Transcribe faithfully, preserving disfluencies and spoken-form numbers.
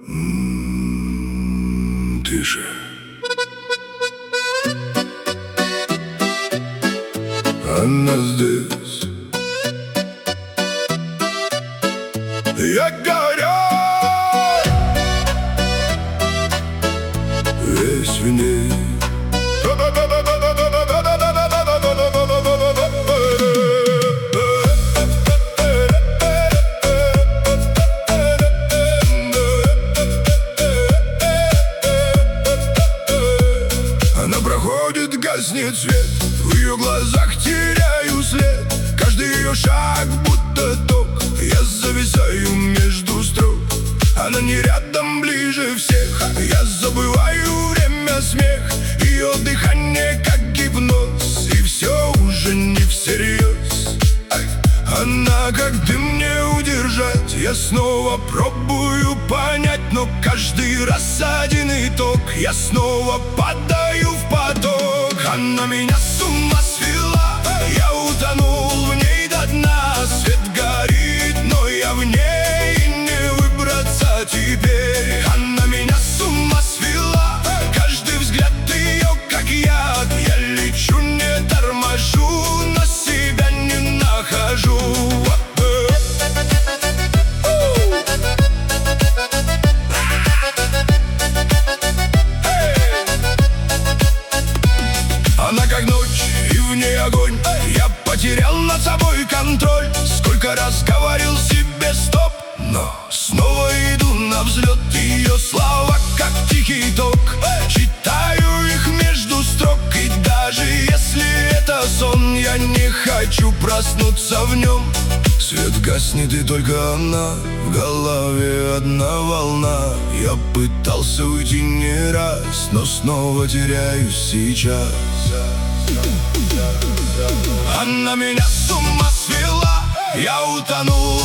М, Тише. Она здесь. Я горю весь в ней. Она проходит, гаснет свет, в ее глазах теряю след. Каждый ее шаг будто ток, я зависаю между строк. Она не рядом, ближе всех, я забываю время, смех. Ее дыхание как гипноз, и все уже не всерьез. Она как дым, не удержать, я снова пробую понять. Но каждый раз один итог, я снова падаю в поток. Она меня с ума свела, я утонул в ней до дна. Свет горит, но я в ней, и не выбраться теперь. Она меня с ума свела, каждый взгляд ее как яд. Я лечу, не торможу, но себя не нахожу. Она как ночь, и в ней огонь. Я потерял над собой контроль. Сколько раз говорил себе стоп, но снова иду на взлет. Ее слова как тихий ток, читаю их между строк. И даже если это сон, я не хочу проснуться в нем. Свет гаснет, и только она, в голове одна волна. Я пытался уйти не раз, но снова теряюсь сейчас. Она меня с ума свела, я утонул